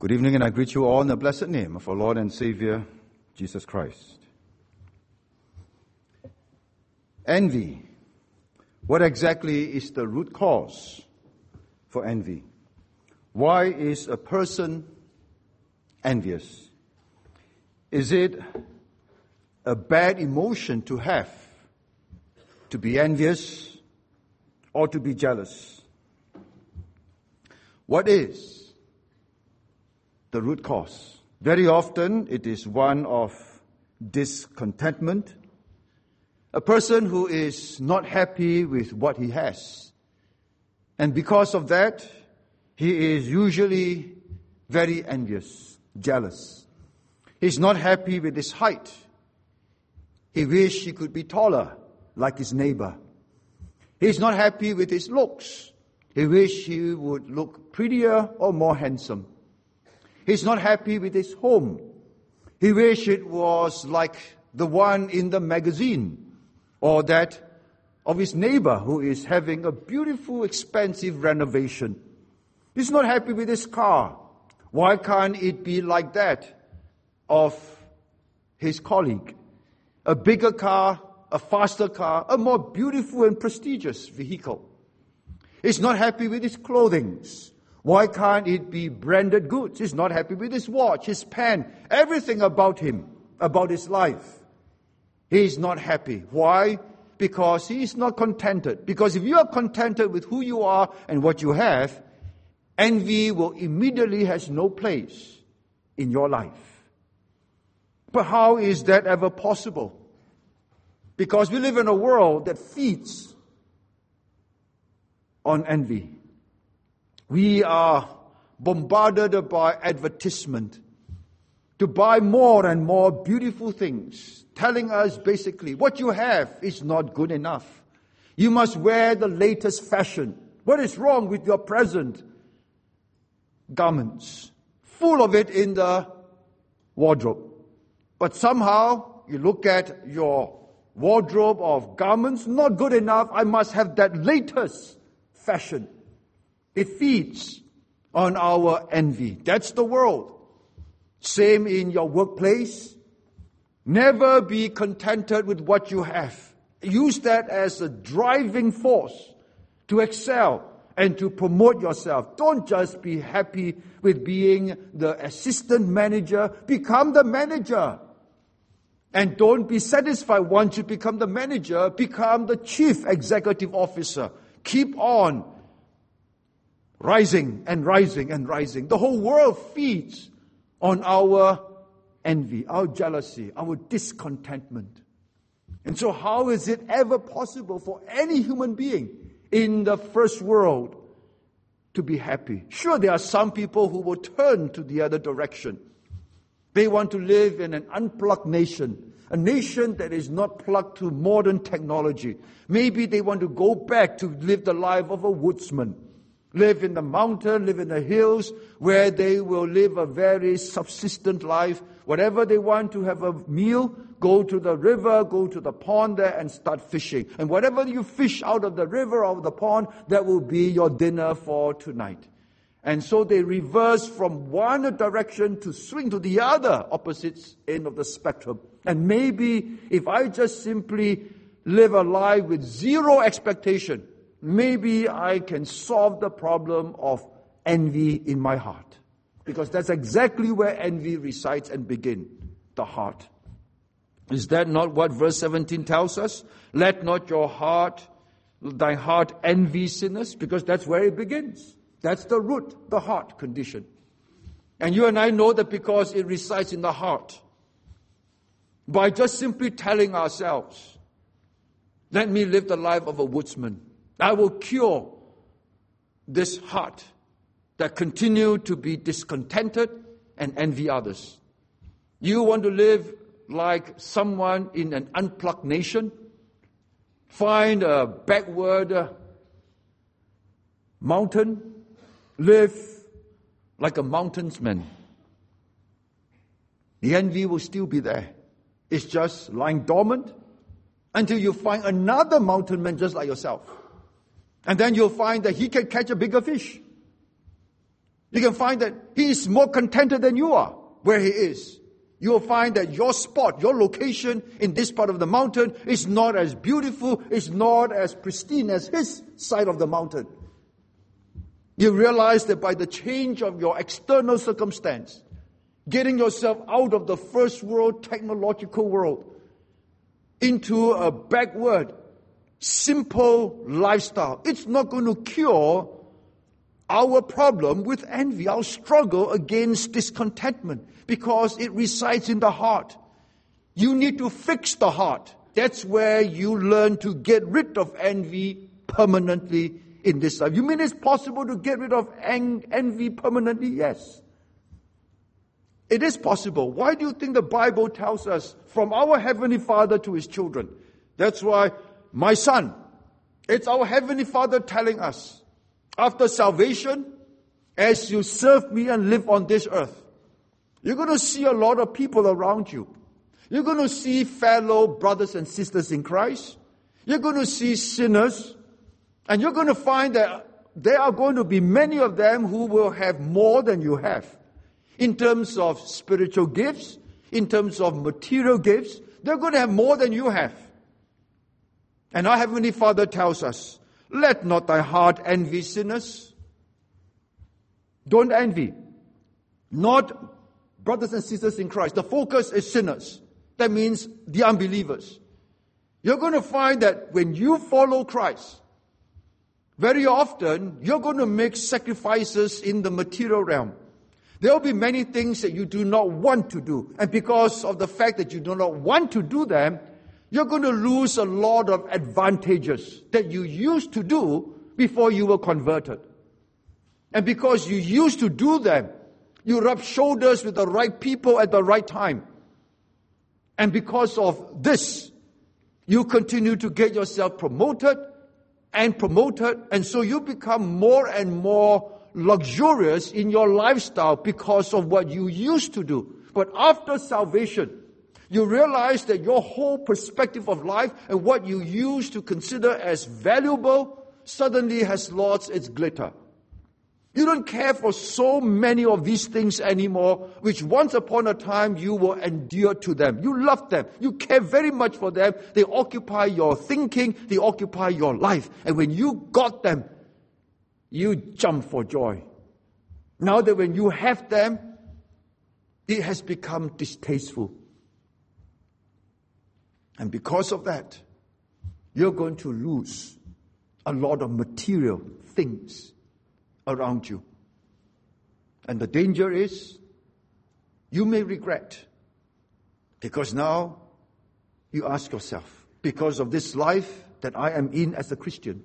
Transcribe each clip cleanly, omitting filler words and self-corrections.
Good evening, and I greet you all in the blessed name of our Lord and Savior, Jesus Christ. Envy. What exactly is the root cause for envy? Why is a person envious? Is it a bad emotion to have, to be envious or to be jealous? What is the root cause? Very often it is one of discontentment. A person who is not happy with what he has. And because of that, he is usually very envious, jealous. He's not happy with his height. He wishes he could be taller like his neighbor. He's not happy with his looks. He wishes he would look prettier or more handsome. He's not happy with his home. He wishes it was like the one in the magazine, or that of his neighbor who is having a beautiful, expensive renovation. He's not happy with his car. Why can't it be like that of his colleague? A bigger car, a faster car, a more beautiful and prestigious vehicle. He's not happy with his clothing. Why can't it be branded goods? He's not happy with his watch, his pen, everything about him, about his life. He's not happy. Why? Because he is not contented. Because if you are contented with who you are and what you have, envy will immediately has no place in your life. But how is that ever possible? Because we live in a world that feeds on envy. We are bombarded by advertisement to buy more and more beautiful things, telling us basically what you have is not good enough. You must wear the latest fashion. What is wrong with your present garments? Full of it in the wardrobe. But somehow you look at your wardrobe of garments, not good enough. I must have that latest fashion. It feeds on our envy. That's the world. Same in your workplace. Never be contented with what you have. Use that as a driving force to excel and to promote yourself. Don't just be happy with being the assistant manager. Become the manager. And don't be satisfied once you become the manager. Become the chief executive officer. Keep on rising and rising and rising. The whole world feeds on our envy, our jealousy, our discontentment. And so how is it ever possible for any human being in the first world to be happy? Sure, there are some people who will turn to the other direction. They want to live in an unplugged nation, a nation that is not plugged to modern technology. Maybe they want to go back to live the life of a woodsman. Live in the mountain, live in the hills, where they will live a very subsistent life. Whatever they want to have a meal, go to the river, go to the pond there and start fishing. And whatever you fish out of the river or the pond, that will be your dinner for tonight. And so they reverse from one direction to swing to the other opposite end of the spectrum. And maybe if I just simply live a life with zero expectation, maybe I can solve the problem of envy in my heart. Because that's exactly where envy resides and begins, the heart. Is that not what verse 17 tells us? Let not thy heart envy sinners, because that's where it begins. That's the root, the heart condition. And you and I know that because it resides in the heart. By just simply telling ourselves, let me live the life of a woodsman. I will cure this heart that continue to be discontented and envy others. You want to live like someone in an unplugged nation? Find a backward mountain. Live like a mountainsman. The envy will still be there. It's just lying dormant until you find another mountain man just like yourself. And then you'll find that he can catch a bigger fish. You can find that he is more contented than you are where he is. You will find that your spot, your location in this part of the mountain is not as beautiful, is not as pristine as his side of the mountain. You realize that by the change of your external circumstance, getting yourself out of the first world technological world into a backward, simple lifestyle, it's not going to cure our problem with envy, our struggle against discontentment, because it resides in the heart. You need to fix the heart. That's where you learn to get rid of envy permanently in this life. You mean it's possible to get rid of envy permanently? Yes. It is possible. Why do you think the Bible tells us from our Heavenly Father to His children? That's why, my son, it's our Heavenly Father telling us, after salvation, as you serve me and live on this earth, you're going to see a lot of people around you. You're going to see fellow brothers and sisters in Christ. You're going to see sinners. And you're going to find that there are going to be many of them who will have more than you have. In terms of spiritual gifts, in terms of material gifts, they're going to have more than you have. And our Heavenly Father tells us, let not thy heart envy sinners. Don't envy. Not brothers and sisters in Christ. The focus is sinners. That means the unbelievers. You're going to find that when you follow Christ, very often you're going to make sacrifices in the material realm. There will be many things that you do not want to do. And because of the fact that you do not want to do them, you're going to lose a lot of advantages that you used to do before you were converted. And because you used to do them, you rub shoulders with the right people at the right time. And because of this, you continue to get yourself promoted, and so you become more and more luxurious in your lifestyle because of what you used to do. But after salvation, you realize that your whole perspective of life and what you used to consider as valuable suddenly has lost its glitter. You don't care for so many of these things anymore, which once upon a time you will endure to them. You love them. You care very much for them. They occupy your thinking. They occupy your life. And when you got them, you jump for joy. Now that when you have them, it has become distasteful. And because of that, you're going to lose a lot of material things around you. And the danger is, you may regret, because now you ask yourself, because of this life that I am in as a Christian,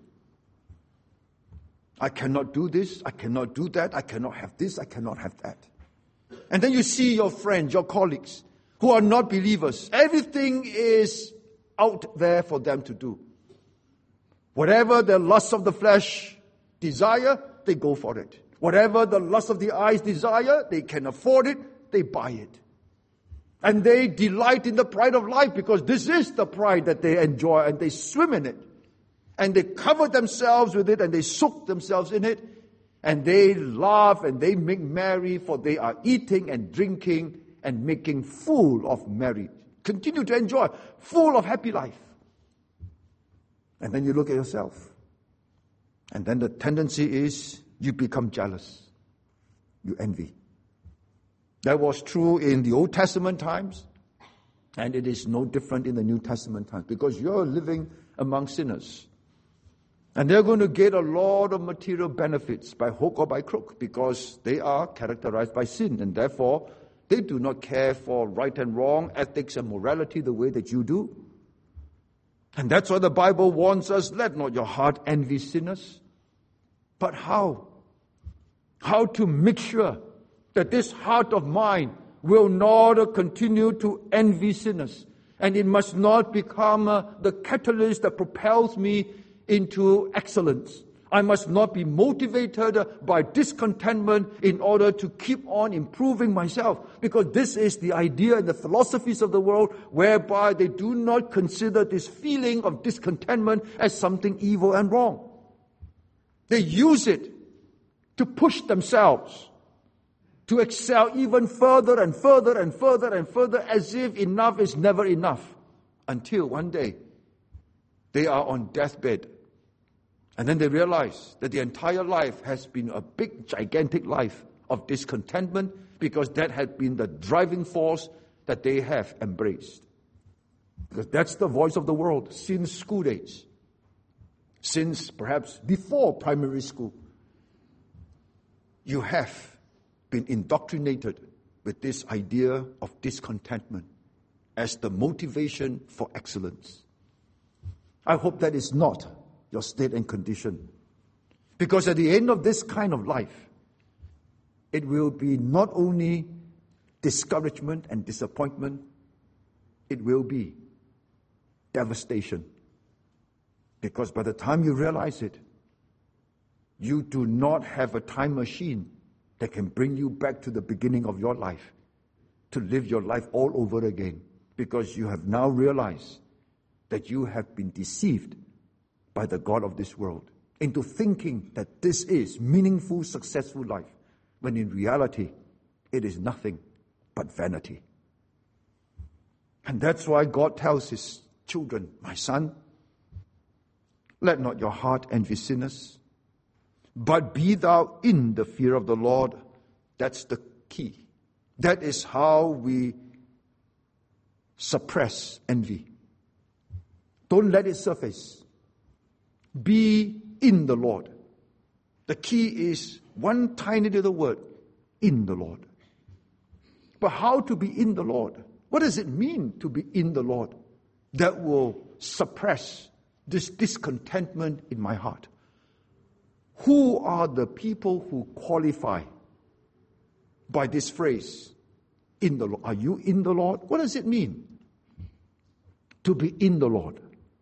I cannot do this, I cannot do that, I cannot have this, I cannot have that. And then you see your friends, your colleagues, who are not believers. Everything is out there for them to do. Whatever the lust of the flesh desire, they go for it. Whatever the lust of the eyes desire, they can afford it, they buy it. And they delight in the pride of life, because this is the pride that they enjoy, and they swim in it. And they cover themselves with it, and they soak themselves in it. And they laugh and they make merry, for they are eating and drinking and making full of merry. Continue to enjoy, full of happy life. And then you look at yourself. And then the tendency is you become jealous. You envy. That was true in the Old Testament times. And it is no different in the New Testament times. Because you're living among sinners. And they're going to get a lot of material benefits by hook or by crook. Because they are characterized by sin. And therefore, they do not care for right and wrong, ethics and morality the way that you do. And that's why the Bible warns us, let not your heart envy sinners. But how? How to make sure that this heart of mine will not continue to envy sinners. And it must not become the catalyst that propels me into excellence. I must not be motivated by discontentment in order to keep on improving myself. Because this is the idea and the philosophies of the world whereby they do not consider this feeling of discontentment as something evil and wrong. They use it to push themselves to excel even further and further and further and further, as if enough is never enough, until one day they are on deathbed. And then they realize that the entire life has been a big, gigantic life of discontentment, because that had been the driving force that they have embraced. Because that's the voice of the world since school days, since perhaps before primary school. You have been indoctrinated with this idea of discontentment as the motivation for excellence. I hope that is not your state and condition. Because at the end of this kind of life, it will be not only discouragement and disappointment, it will be devastation. Because by the time you realize it, you do not have a time machine that can bring you back to the beginning of your life, to live your life all over again. Because you have now realized that you have been deceived by the God of this world into thinking that this is meaningful, successful life, when in reality, it is nothing but vanity. And that's why God tells his children, my son, let not your heart envy sinners, but be thou in the fear of the Lord. That's the key. That is how we suppress envy. Don't let it surface. Be in the Lord. The key is one tiny little word, in the Lord. But how to be in the Lord? What does it mean to be in the Lord that will suppress this discontentment in my heart? Who are the people who qualify by this phrase, in the Lord? Are you in the Lord? What does it mean to be in the Lord?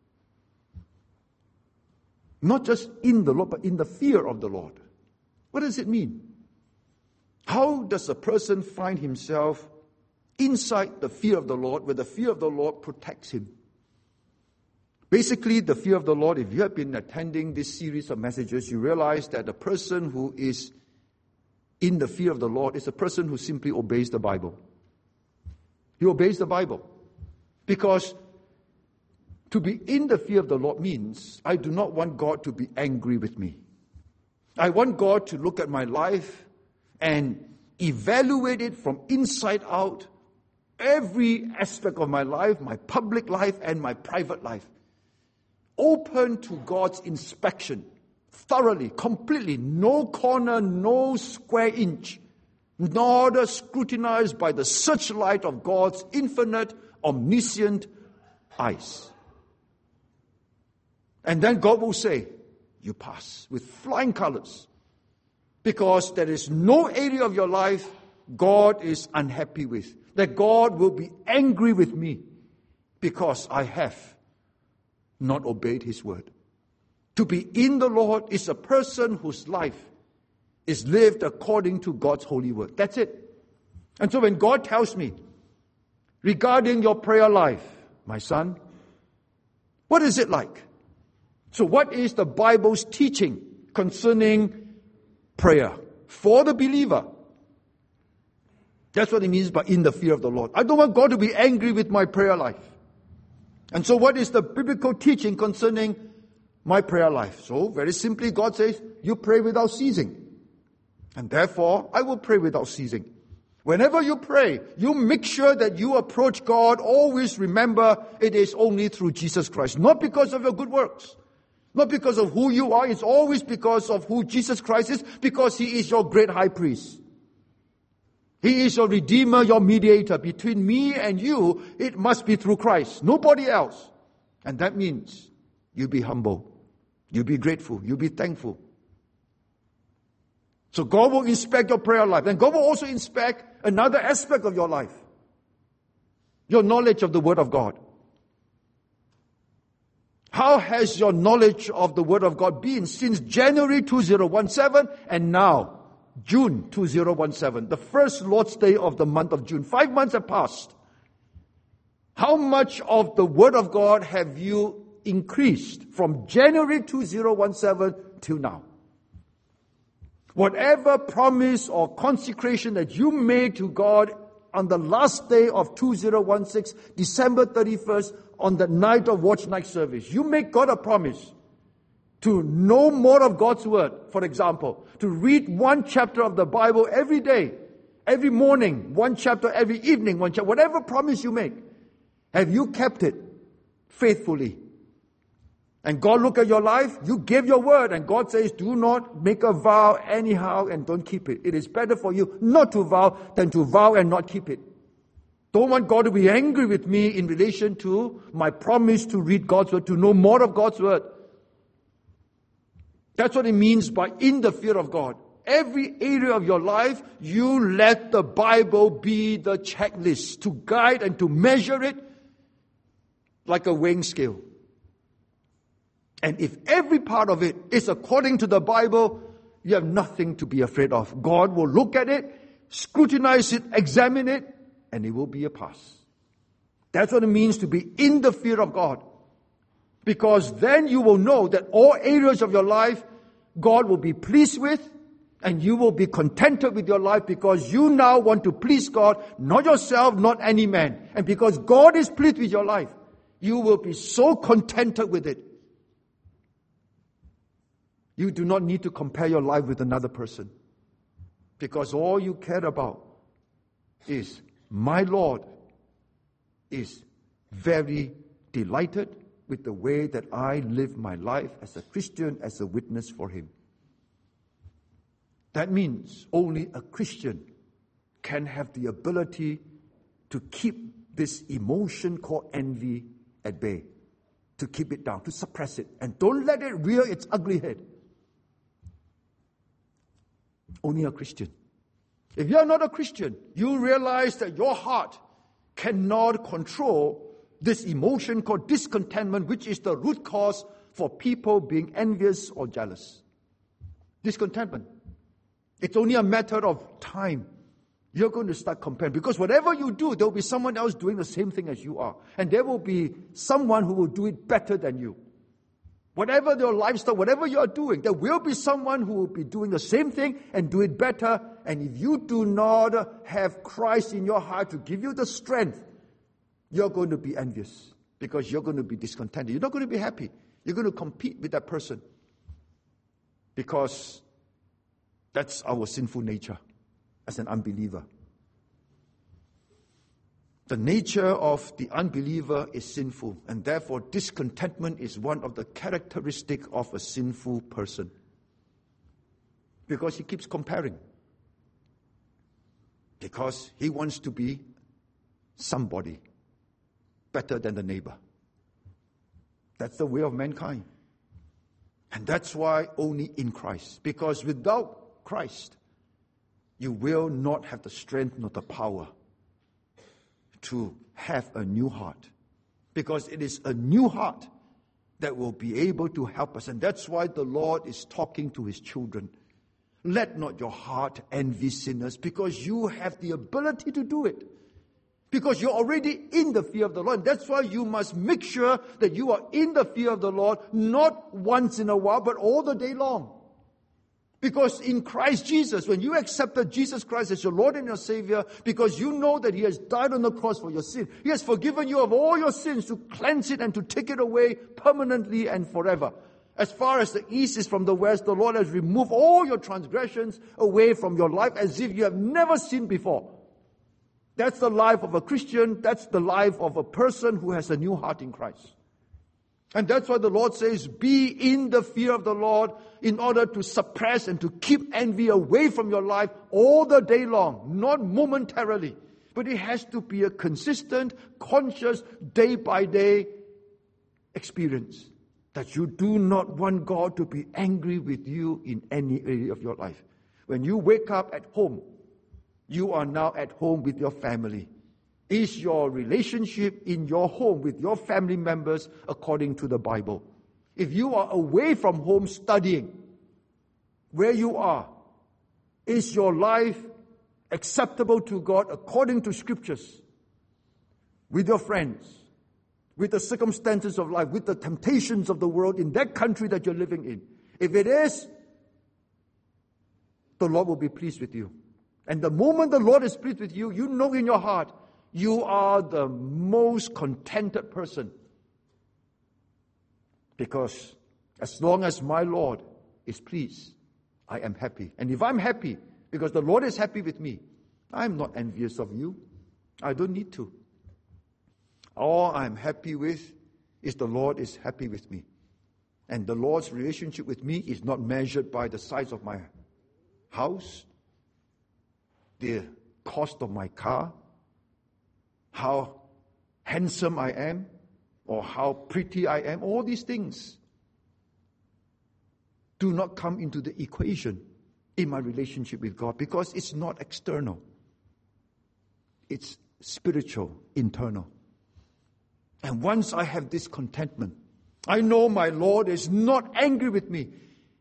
Not just in the Lord, but in the fear of the Lord. What does it mean? How does a person find himself inside the fear of the Lord, where the fear of the Lord protects him? Basically, the fear of the Lord, if you have been attending this series of messages, you realize that a person who is in the fear of the Lord is a person who simply obeys the Bible. He obeys the Bible. Because to be in the fear of the Lord means I do not want God to be angry with me. I want God to look at my life and evaluate it from inside out, every aspect of my life, my public life and my private life, open to God's inspection, thoroughly, completely, no corner, no square inch, nor scrutinized by the searchlight of God's infinite, omniscient eyes. And then God will say, you pass with flying colors. Because there is no area of your life God is unhappy with. That God will be angry with me because I have not obeyed his word. To be in the Lord is a person whose life is lived according to God's holy word. That's it. And so when God tells me, regarding your prayer life, my son, what is it like? So what is the Bible's teaching concerning prayer for the believer? That's what it means by in the fear of the Lord. I don't want God to be angry with my prayer life. And so what is the biblical teaching concerning my prayer life? So very simply, God says, you pray without ceasing. And therefore, I will pray without ceasing. Whenever you pray, you make sure that you approach God. Always remember it is only through Jesus Christ. Not because of your good works. Not because of who you are. It's always because of who Jesus Christ is. Because he is your great high priest. He is your redeemer, your mediator. Between me and you, it must be through Christ. Nobody else. And that means you be humble. You be grateful. You be thankful. So God will inspect your prayer life. And God will also inspect another aspect of your life. Your knowledge of the Word of God. How has your knowledge of the Word of God been since January 2017 and now June 2017, the first Lord's Day of the month of June? 5 months have passed. How much of the Word of God have you increased from January 2017 till now? Whatever promise or consecration that you made to God on the last day of 2016, December 31st, on the night of watch night service, you make God a promise to know more of God's word, for example, to read one chapter of the Bible every day, every morning, one chapter every evening, one chapter, whatever promise you make. Have you kept it faithfully? And God look at your life, you gave your word, and God says, do not make a vow anyhow and don't keep it. It is better for you not to vow than to vow and not keep it. Don't want God to be angry with me in relation to my promise to read God's word, to know more of God's word. That's what it means by in the fear of God. Every area of your life, you let the Bible be the checklist to guide and to measure it like a weighing scale. And if every part of it is according to the Bible, you have nothing to be afraid of. God will look at it, scrutinize it, examine it, and it will be a pass. That's what it means to be in the fear of God. Because then you will know that all areas of your life, God will be pleased with, and you will be contented with your life because you now want to please God, not yourself, not any man. And because God is pleased with your life, you will be so contented with it. You do not need to compare your life with another person. Because all you care about is, my Lord is very delighted with the way that I live my life as a Christian, as a witness for Him. That means only a Christian can have the ability to keep this emotion called envy at bay, to keep it down, to suppress it, and don't let it rear its ugly head. Only a Christian. If you are not a Christian, you realize that your heart cannot control this emotion called discontentment, which is the root cause for people being envious or jealous. Discontentment. It's only a matter of time. You're going to start comparing. Because whatever you do, there will be someone else doing the same thing as you are. And there will be someone who will do it better than you. Whatever your lifestyle, whatever you are doing, there will be someone who will be doing the same thing and do it better. And if you do not have Christ in your heart to give you the strength, you're going to be envious because you're going to be discontented. You're not going to be happy. You're going to compete with that person because that's our sinful nature as an unbeliever. The nature of the unbeliever is sinful, and therefore discontentment is one of the characteristics of a sinful person. Because he keeps comparing. Because he wants to be somebody better than the neighbor. That's the way of mankind. And that's why only in Christ. Because without Christ, you will not have the strength nor the power to have a new heart. Because it is a new heart that will be able to help us. And that's why the Lord is talking to His children. Let not your heart envy sinners, because you have the ability to do it. Because you're already in the fear of the Lord. And that's why you must make sure that you are in the fear of the Lord, not once in a while, but all the day long. Because in Christ Jesus, when you accepted Jesus Christ as your Lord and your Savior, because you know that He has died on the cross for your sin, He has forgiven you of all your sins to cleanse it and to take it away permanently and forever. As far as the east is from the west, the Lord has removed all your transgressions away from your life as if you have never sinned before. That's the life of a Christian. That's the life of a person who has a new heart in Christ. And that's why the Lord says, be in the fear of the Lord in order to suppress and to keep envy away from your life all the day long, not momentarily. But it has to be a consistent, conscious, day by day experience. That you do not want God to be angry with you in any area of your life. When you wake up at home, you are now at home with your family. Is your relationship in your home with your family members according to the Bible? If you are away from home studying, where you are, is your life acceptable to God according to Scriptures? With your friends, with the circumstances of life, with the temptations of the world in that country that you're living in. If it is, the Lord will be pleased with you. And the moment the Lord is pleased with you, you know in your heart, you are the most contented person. Because as long as my Lord is pleased, I am happy. And if I'm happy, because the Lord is happy with me, I'm not envious of you. I don't need to. All I'm happy with is the Lord is happy with me. And the Lord's relationship with me is not measured by the size of my house, the cost of my car, how handsome I am, or how pretty I am. All these things do not come into the equation in my relationship with God, because it's not external. It's spiritual, internal. And once I have this contentment, I know my Lord is not angry with me.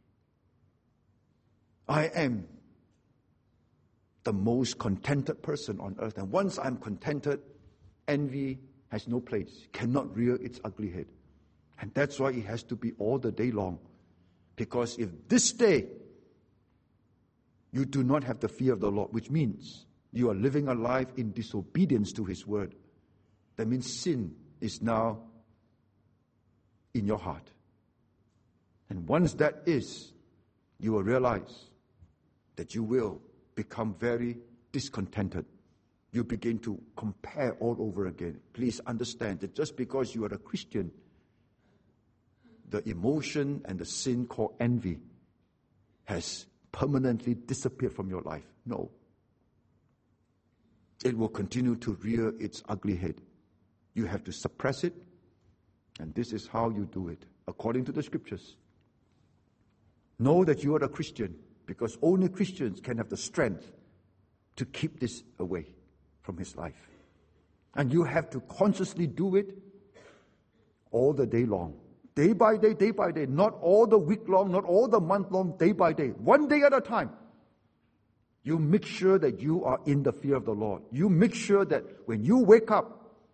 I am the most contented person on earth. And once I'm contented, envy has no place, cannot rear its ugly head. And that's why it has to be all the day long. Because if this day you do not have the fear of the Lord, which means you are living a life in disobedience to His word, that means sin is now in your heart. And once that is, you will realize that you will become very discontented. You begin to compare all over again. Please understand that just because you are a Christian, the emotion and the sin called envy has permanently disappeared from your life. No. It will continue to rear its ugly head. You have to suppress it, and this is how you do it, according to the scriptures. Know that you are a Christian, because only Christians can have the strength to keep this away from his life. And you have to consciously do it all the day long. Day by day, not all the week long, not all the month long, day by day, one day at a time. You make sure that you are in the fear of the Lord. You make sure that when you wake up,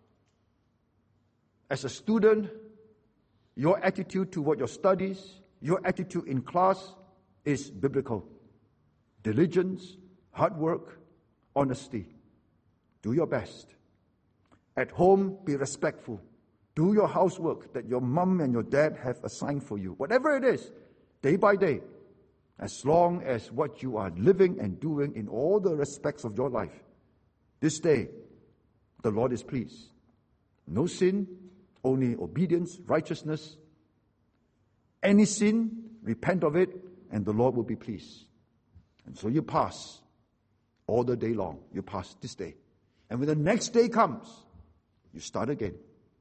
as a student, your attitude toward your studies, your attitude in class is biblical. Diligence, hard work, honesty. Do your best. At home, be respectful. Do your housework that your mom and your dad have assigned for you. Whatever it is, day by day, as long as what you are living and doing in all the respects of your life, this day, the Lord is pleased. No sin, only obedience, righteousness. Any sin, repent of it, and the Lord will be pleased. And so you pass all the day long. You pass this day. And when the next day comes, you start again.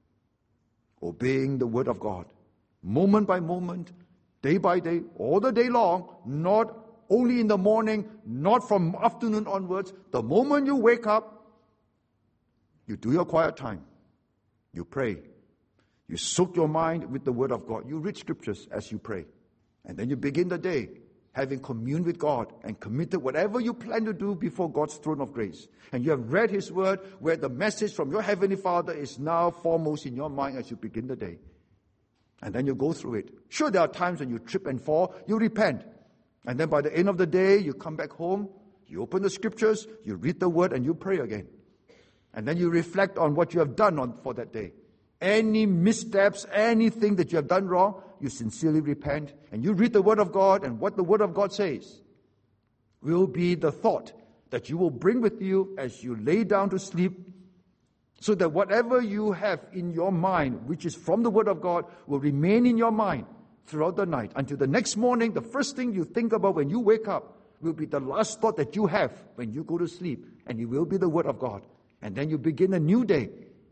Obeying the word of God. Moment by moment, day by day, all the day long, not only in the morning, not from afternoon onwards. The moment you wake up, you do your quiet time. You pray. You soak your mind with the word of God. You read scriptures as you pray. And then you begin the day having communed with God and committed whatever you plan to do before God's throne of grace. And you have read His word where the message from your Heavenly Father is now foremost in your mind as you begin the day. And then you go through it. Sure, there are times when you trip and fall, you repent. And then by the end of the day, you come back home, you open the scriptures, you read the word, and you pray again. And then you reflect on what you have done for that day. Any missteps, anything that you have done wrong, you sincerely repent, and you read the Word of God, and what the Word of God says will be the thought that you will bring with you as you lay down to sleep, so that whatever you have in your mind, which is from the Word of God, will remain in your mind throughout the night. Until the next morning, the first thing you think about when you wake up will be the last thought that you have when you go to sleep, and it will be the Word of God. And then you begin a new day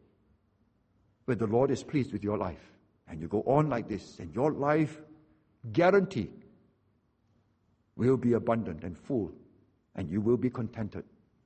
where the Lord is pleased with your life. And you go on like this, and your life, guaranteed, will be abundant and full, and you will be contented.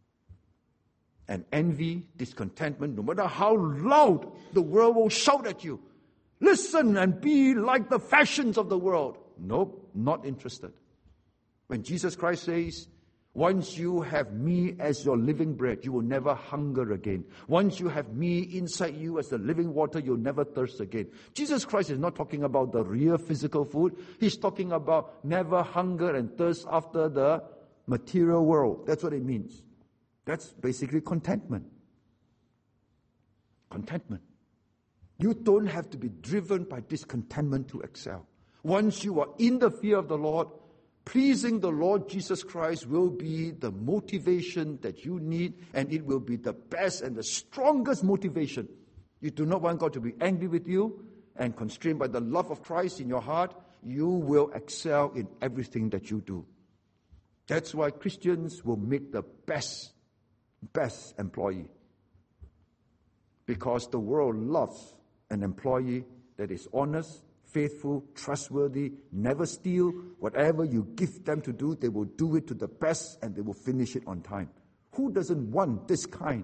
And envy, discontentment, no matter how loud the world will shout at you, listen and be like the fashions of the world. Nope, not interested. When Jesus Christ says, once you have me as your living bread, you will never hunger again. Once you have me inside you as the living water, you'll never thirst again. Jesus Christ is not talking about the real physical food. He's talking about never hunger and thirst after the material world. That's what it means. That's basically contentment. Contentment. You don't have to be driven by discontentment to excel. Once you are in the fear of the Lord, pleasing the Lord Jesus Christ will be the motivation that you need, and it will be the best and the strongest motivation. You do not want God to be angry with you, and constrained by the love of Christ in your heart, you will excel in everything that you do. That's why Christians will make the best employee. Because the world loves an employee that is honest, faithful, trustworthy, never steal. Whatever you give them to do, they will do it to the best and they will finish it on time. Who doesn't want this kind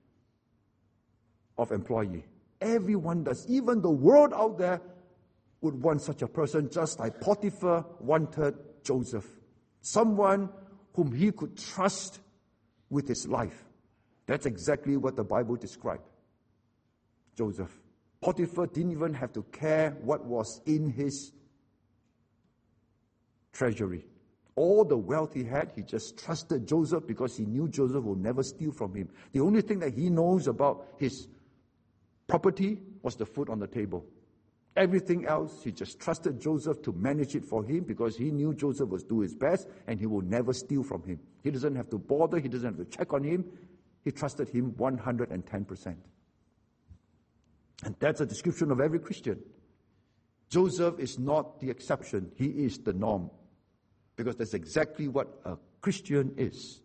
of employee? Everyone does. Even the world out there would want such a person, just like Potiphar wanted Joseph. Someone whom he could trust with his life. That's exactly what the Bible described Joseph. Potiphar didn't even have to care what was in his treasury. All the wealth he had, he just trusted Joseph because he knew Joseph will never steal from him. The only thing that he knows about his property was the food on the table. Everything else, he just trusted Joseph to manage it for him because he knew Joseph would do his best and he will never steal from him. He doesn't have to bother, he doesn't have to check on him. He trusted him 110%. And that's a description of every Christian. Joseph is not the exception. He is the norm. Because that's exactly what a Christian is.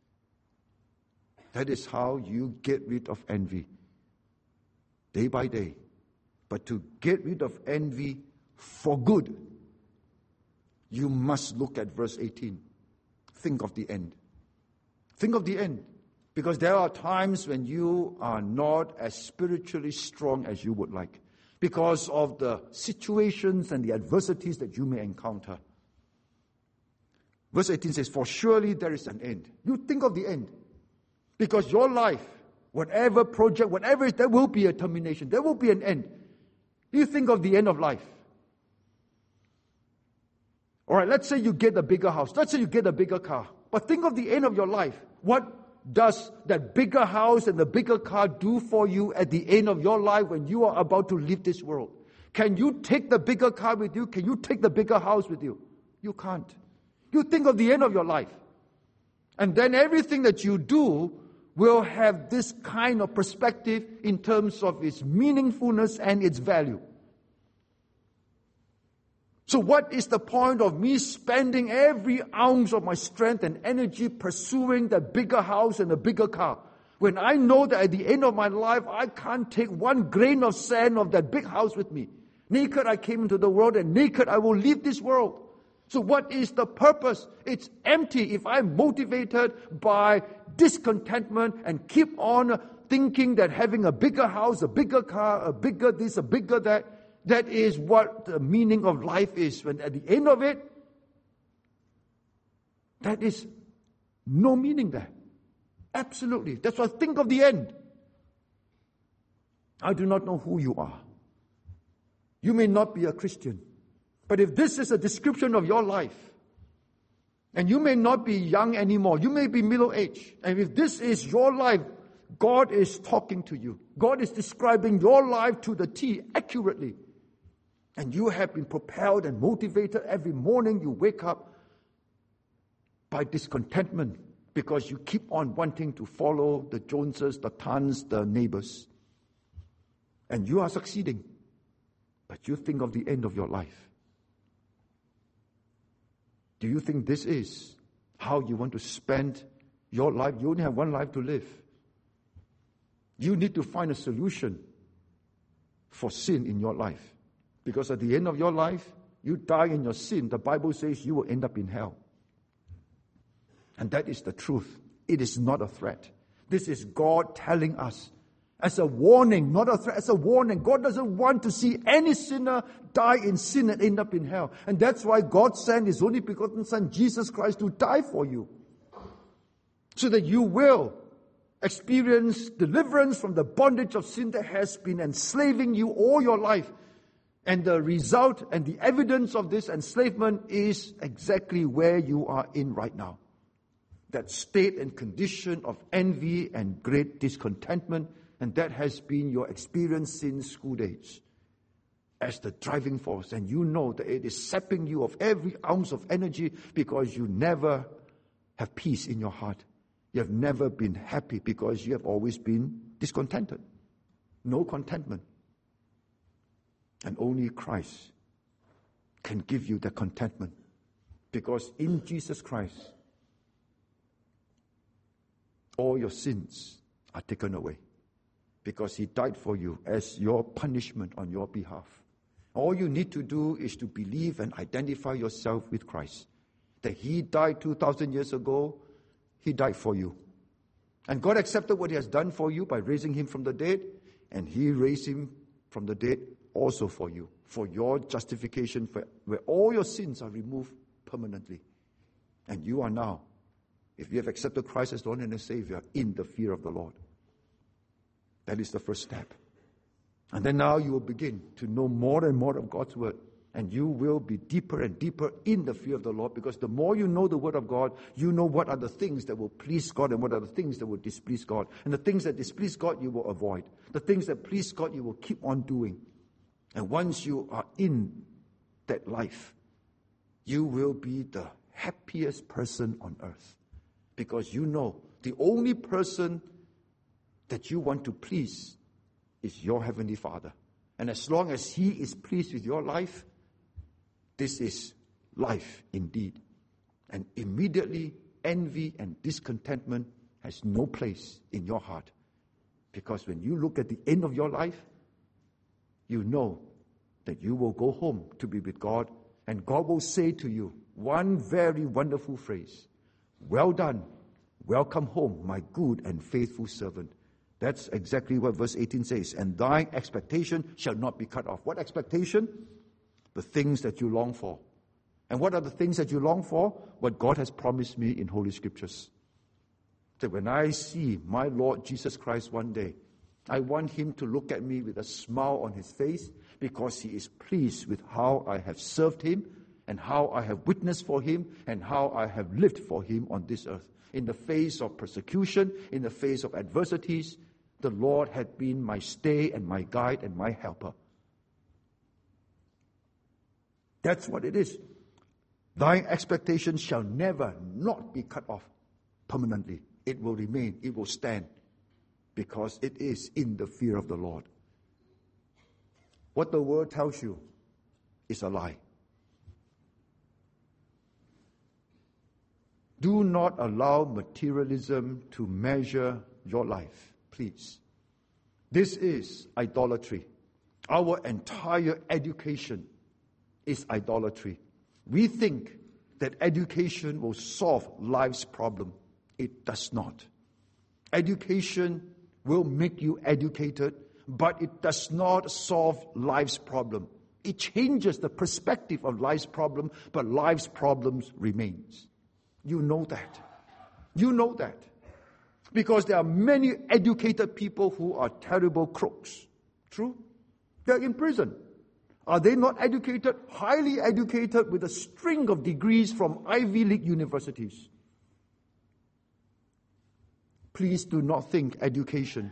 That is how you get rid of envy. Day by day. But to get rid of envy for good, you must look at verse 18. Think of the end. Think of the end. Because there are times when you are not as spiritually strong as you would like. Because of the situations and the adversities that you may encounter. Verse 18 says, for surely there is an end. You think of the end. Because your life, whatever project, whatever, there will be a termination. There will be an end. You think of the end of life. All right, let's say you get a bigger house. Let's say you get a bigger car. But think of the end of your life. What does that bigger house and the bigger car do for you at the end of your life when you are about to leave this world? Can you take the bigger car with you? Can you take the bigger house with you? You can't. You think of the end of your life. And then everything that you do will have this kind of perspective in terms of its meaningfulness and its value. So what is the point of me spending every ounce of my strength and energy pursuing the bigger house and the bigger car, when I know that at the end of my life, I can't take one grain of sand of that big house with me? Naked I came into the world, and naked I will leave this world. So what is the purpose? It's empty if I'm motivated by discontentment and keep on thinking that having a bigger house, a bigger car, a bigger this, a bigger that, that is what the meaning of life is. When at the end of it, that is no meaning there. Absolutely. That's why I think of the end. I do not know who you are. You may not be a Christian. But if this is a description of your life, and you may not be young anymore, you may be middle-aged, and if this is your life, God is talking to you. God is describing your life to the T accurately. And you have been propelled and motivated every morning you wake up by discontentment because you keep on wanting to follow the Joneses, the Tans, the neighbors. And you are succeeding. But you think of the end of your life. Do you think this is how you want to spend your life? You only have one life to live. You need to find a solution for sin in your life. Because at the end of your life, you die in your sin. The Bible says you will end up in hell. And that is the truth. It is not a threat. This is God telling us as a warning, not a threat, as a warning. God doesn't want to see any sinner die in sin and end up in hell. And that's why God sent His only begotten Son, Jesus Christ, to die for you. So that you will experience deliverance from the bondage of sin that has been enslaving you all your life. And the result and the evidence of this enslavement is exactly where you are in right now. that state and condition of envy and great discontentment, and that has been your experience since school days as the driving force, and you know that it is sapping you of every ounce of energy because you never have peace in your heart. You have never been happy because you have always been discontented. No contentment. And only Christ can give you the contentment, because in Jesus Christ, all your sins are taken away, because He died for you as your punishment on your behalf. All you need to do is to believe and identify yourself with Christ, that He died 2,000 years ago. He died for you. And God accepted what He has done for you by raising Him from the dead, and He raised Him from the dead also for you, for your justification, where all your sins are removed permanently. And you are now, if you have accepted Christ as Lord and Savior, in the fear of the Lord. That is the first step. And then now you will begin to know more and more of God's Word. And you will be deeper and deeper in the fear of the Lord, because the more you know the Word of God, you know what are the things that will please God and what are the things that will displease God. And the things that displease God, you will avoid. The things that please God, you will keep on doing. And once you are in that life, you will be the happiest person on earth, because you know the only person that you want to please is your Heavenly Father. And as long as He is pleased with your life, this is life indeed. And immediately envy and discontentment has no place in your heart. Because when you look at the end of your life, you know that you will go home to be with God, and God will say to you one very wonderful phrase: "Well done, welcome home, my good and faithful servant." That's exactly what verse 18 says. "And thy expectation shall not be cut off." What expectation? The things that you long for. And what are the things that you long for? What God has promised me in Holy Scriptures. That when I see my Lord Jesus Christ one day, I want Him to look at me with a smile on His face, because He is pleased with how I have served Him and how I have witnessed for Him and how I have lived for Him on this earth. In the face of persecution, in the face of adversities, the Lord had been my stay and my guide and my helper. That's what it is. Thy expectation shall never not be cut off permanently. It will remain, it will stand, because it is in the fear of the Lord. What the world tells you is a lie. Do not allow materialism to measure your life, please. This is idolatry. Our entire education is idolatry. We think that education will solve life's problem. It does not. Education will make you educated, but it does not solve life's problem. It changes the perspective of life's problem, but life's problems remains. You know that. You know that. Because there are many educated people who are terrible crooks. True? They're in prison. Are they not educated? Highly educated with a string of degrees from Ivy League universities. Please do not think education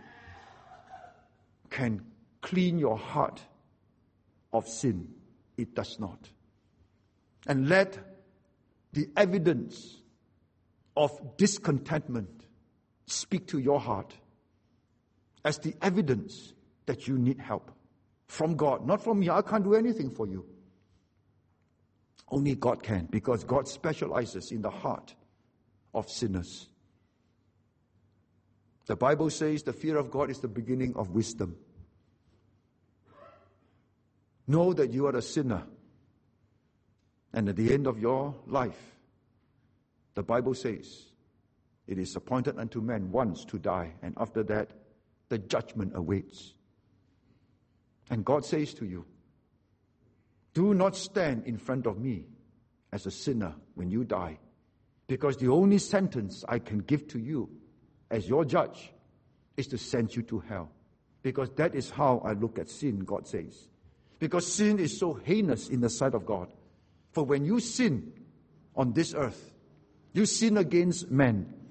can clean your heart of sin. It does not. And let the evidence of discontentment speak to your heart as the evidence that you need help from God, not from me. I can't do anything for you. Only God can, because God specializes in the heart of sinners. The Bible says the fear of God is the beginning of wisdom. Know that you are a sinner, and at the end of your life, the Bible says it is appointed unto man once to die, and after that, the judgment awaits. And God says to you, do not stand in front of me as a sinner when you die, because the only sentence I can give to you as your judge is to send you to hell. Because that is how I look at sin, God says. Because sin is so heinous in the sight of God. For when you sin on this earth, you sin against man.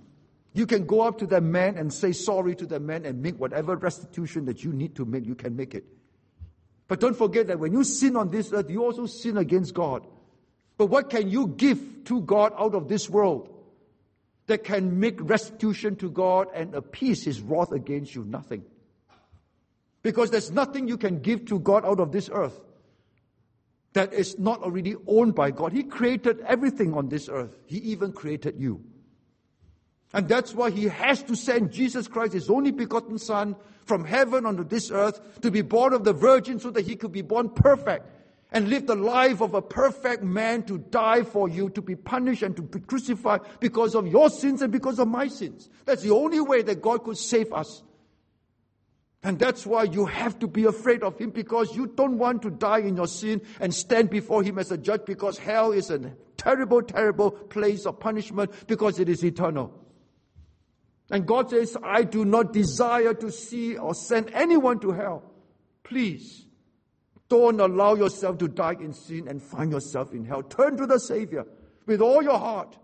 You can go up to that man and say sorry to that man and make whatever restitution that you need to make, you can make it. But don't forget that when you sin on this earth, you also sin against God. But what can you give to God out of this world that can make restitution to God and appease His wrath against you? Nothing. Because there's nothing you can give to God out of this earth that is not already owned by God. He created everything on this earth. He even created you. And that's why He has to send Jesus Christ, His only begotten Son, from heaven onto this earth to be born of the Virgin so that He could be born perfect and live the life of a perfect man to die for you, to be punished and to be crucified because of your sins and because of my sins. That's the only way that God could save us. And that's why you have to be afraid of Him, because you don't want to die in your sin and stand before Him as a judge, because hell is a terrible, terrible place of punishment because it is eternal. And God says, I do not desire to see or send anyone to hell. Please, don't allow yourself to die in sin and find yourself in hell. Turn to the Savior with all your heart.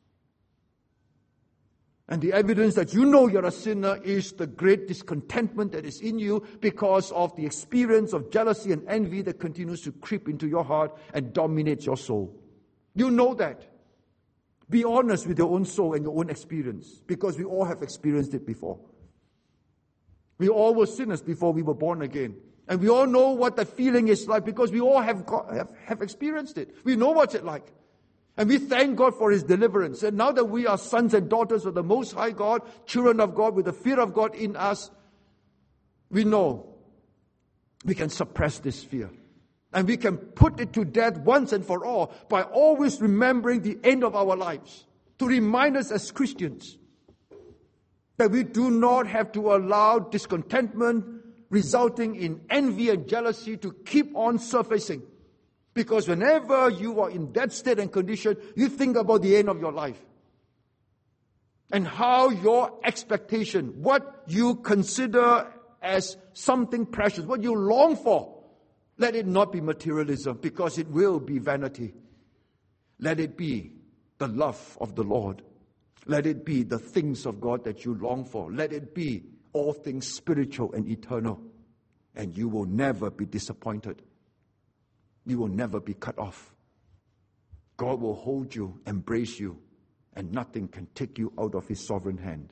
And the evidence that you know you're a sinner is the great discontentment that is in you because of the experience of jealousy and envy that continues to creep into your heart and dominates your soul. You know that. Be honest with your own soul and your own experience, because we all have experienced it before. We all were sinners before we were born again. And we all know what that feeling is like, because we all have experienced it. We know what's it like. And we thank God for His deliverance. And now that we are sons and daughters of the Most High God, children of God with the fear of God in us, we know we can suppress this fear. And we can put it to death once and for all by always remembering the end of our lives, to remind us as Christians that we do not have to allow discontentment resulting in envy and jealousy to keep on surfacing. Because whenever you are in that state and condition, you think about the end of your life. And how your expectation, what you consider as something precious, what you long for, let it not be materialism, because it will be vanity. Let it be the love of the Lord. Let it be the things of God that you long for. Let it be all things spiritual and eternal. And you will never be disappointed. You will never be cut off. God will hold you, embrace you, and nothing can take you out of His sovereign hand.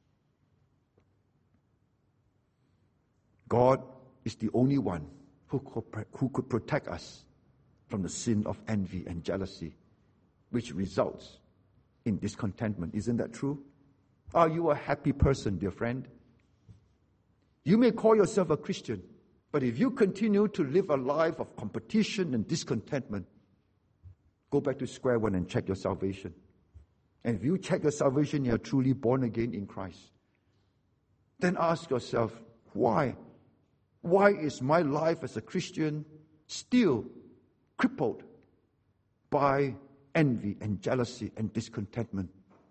God is the only one who could protect us from the sin of envy and jealousy, which results in discontentment. Isn't that true? Are you a happy person, dear friend? You may call yourself a Christian, but if you continue to live a life of competition and discontentment, go back to square one and check your salvation. And if you check your salvation, you are truly born again in Christ. Then ask yourself, why? Why is my life as a Christian still crippled by envy and jealousy and discontentment?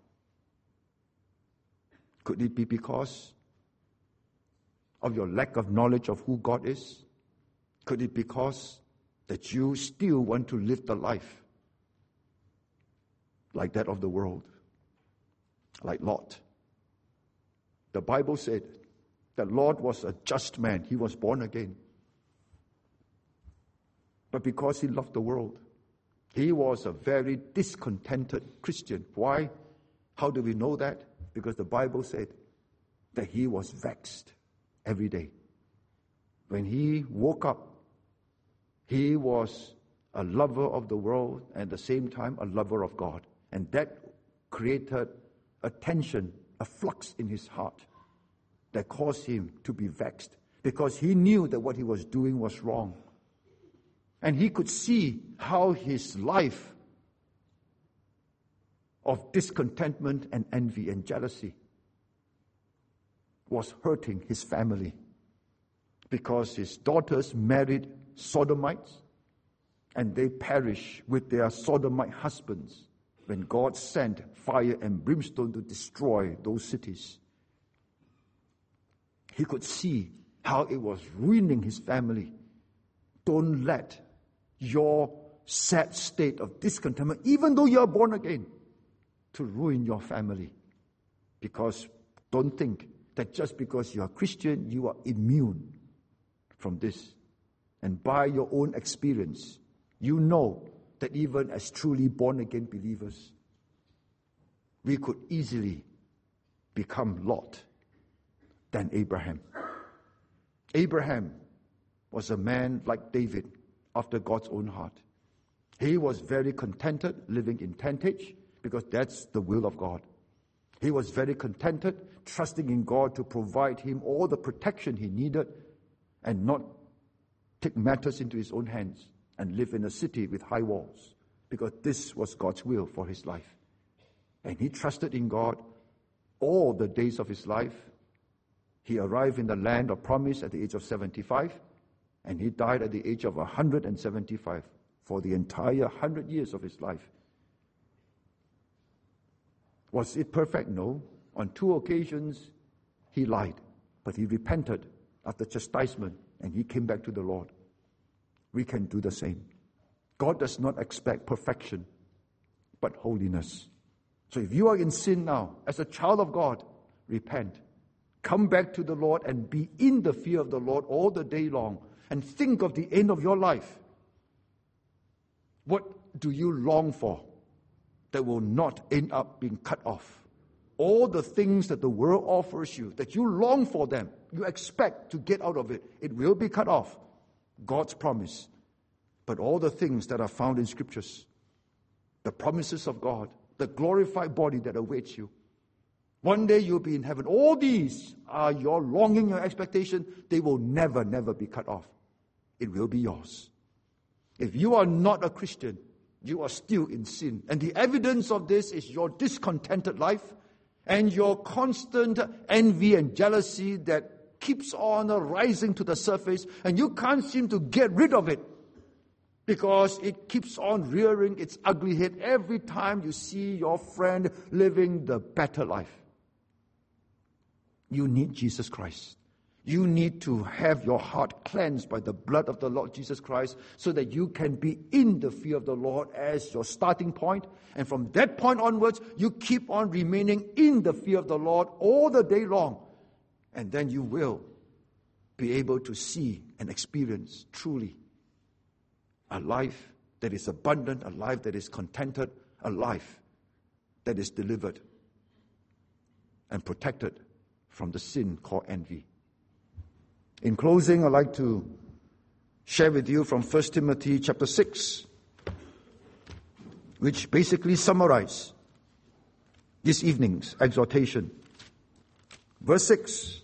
Could it be because of your lack of knowledge of who God is? Could it be because that you still want to live the life like that of the world, like Lot? The Bible said that Lot was a just man. He was born again. But because he loved the world, he was a very discontented Christian. Why? How do we know that? Because the Bible said that he was vexed every day. When he woke up, he was a lover of the world and at the same time a lover of God. And that created a tension, a flux in his heart that caused him to be vexed, because he knew that what he was doing was wrong. And he could see how his life of discontentment and envy and jealousy was hurting his family, because his daughters married Sodomites and they perished with their Sodomite husbands when God sent fire and brimstone to destroy those cities. He could see how it was ruining his family. Don't let your sad state of discontentment, even though you are born again, to ruin your family. Because don't think that just because you are Christian, you are immune from this. And by your own experience, you know that even as truly born-again believers, we could easily become Lot than Abraham. Abraham was a man like David, after God's own heart. He was very contented living in tentage, because that's the will of God. He was very contented trusting in God to provide him all the protection he needed and not take matters into his own hands and live in a city with high walls, because this was God's will for his life. And he trusted in God all the days of his life. He arrived in the land of promise at the age of 75, and he died at the age of 175 for the entire 100 years of his life. Was it perfect? No. On 2 occasions, he lied, but he repented after chastisement, and he came back to the Lord. We can do the same. God does not expect perfection, but holiness. So if you are in sin now, as a child of God, repent. Come back to the Lord and be in the fear of the Lord all the day long. And think of the end of your life. What do you long for that will not end up being cut off? All the things that the world offers you, that you long for them, you expect to get out of it, it will be cut off. God's promise. But all the things that are found in Scriptures, the promises of God, the glorified body that awaits you, one day you'll be in heaven. All these are your longing, your expectation. They will never, never be cut off. It will be yours. If you are not a Christian, you are still in sin. And the evidence of this is your discontented life and your constant envy and jealousy that keeps on rising to the surface, and you can't seem to get rid of it because it keeps on rearing its ugly head every time you see your friend living the better life. You need Jesus Christ. You need to have your heart cleansed by the blood of the Lord Jesus Christ so that you can be in the fear of the Lord as your starting point. And from that point onwards, you keep on remaining in the fear of the Lord all the day long. And then you will be able to see and experience truly a life that is abundant, a life that is contented, a life that is delivered and protected from the sin called envy. In closing, I'd like to share with you from 1 Timothy chapter 6, which basically summarizes this evening's exhortation. Verse 6,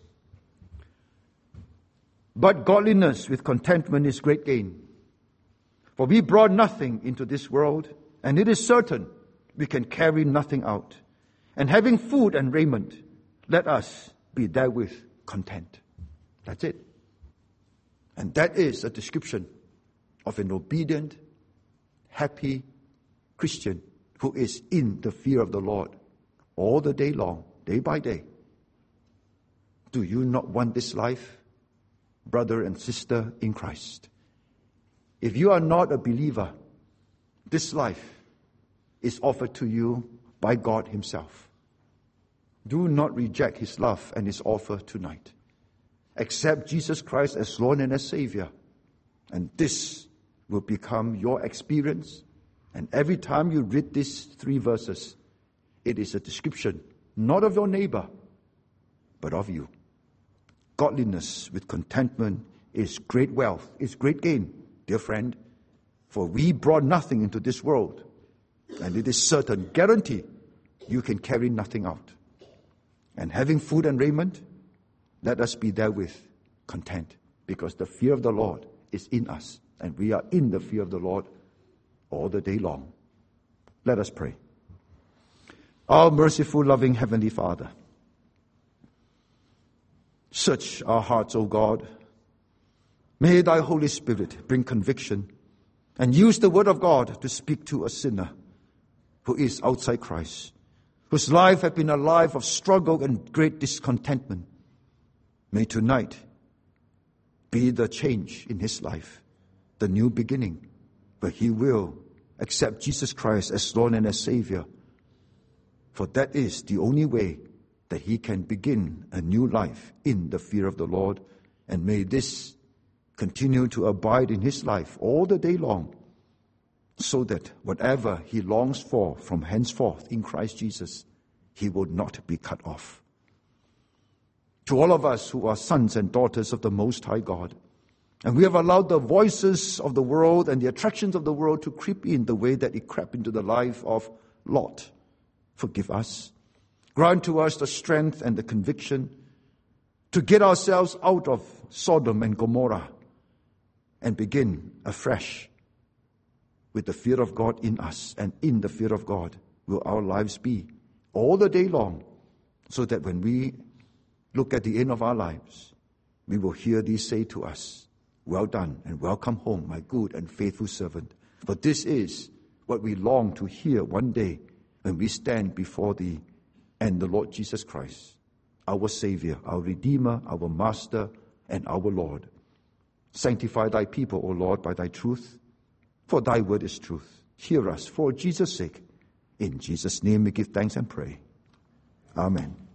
"But godliness with contentment is great gain. For we brought nothing into this world, and it is certain we can carry nothing out. And having food and raiment, let us be therewith content." That's it. And that is a description of an obedient, happy Christian who is in the fear of the Lord all the day long, day by day. Do you not want this life, brother and sister in Christ? If you are not a believer, this life is offered to you by God Himself. Do not reject His love and His offer tonight. Accept Jesus Christ as Lord and as Savior, and this will become your experience. And every time you read these 3 verses, it is a description not of your neighbor, but of you. Godliness with contentment is great wealth, is great gain, dear friend. For we brought nothing into this world, and it is certain, guarantee, you can carry nothing out. And having food and raiment, let us be therewith content, because the fear of the Lord is in us, and we are in the fear of the Lord all the day long. Let us pray. Our merciful, loving Heavenly Father, search our hearts, O God. May Thy Holy Spirit bring conviction and use the Word of God to speak to a sinner who is outside Christ, whose life has been a life of struggle and great discontentment. May tonight be the change in his life, the new beginning, where he will accept Jesus Christ as Lord and as Savior. For that is the only way that he can begin a new life in the fear of the Lord. And may this continue to abide in his life all the day long, so that whatever he longs for from henceforth in Christ Jesus, he will not be cut off. To all of us who are sons and daughters of the Most High God, and we have allowed the voices of the world and the attractions of the world to creep in the way that it crept into the life of Lot, forgive us. Grant to us the strength and the conviction to get ourselves out of Sodom and Gomorrah and begin afresh with the fear of God in us, and in the fear of God will our lives be all the day long, so that when we look at the end of our lives, we will hear thee say to us, well done and welcome home, my good and faithful servant. For this is what we long to hear one day when we stand before thee and the Lord Jesus Christ, our Savior, our Redeemer, our Master, and our Lord. Sanctify thy people, O Lord, by thy truth, for thy word is truth. Hear us for Jesus' sake. In Jesus' name we give thanks and pray. Amen.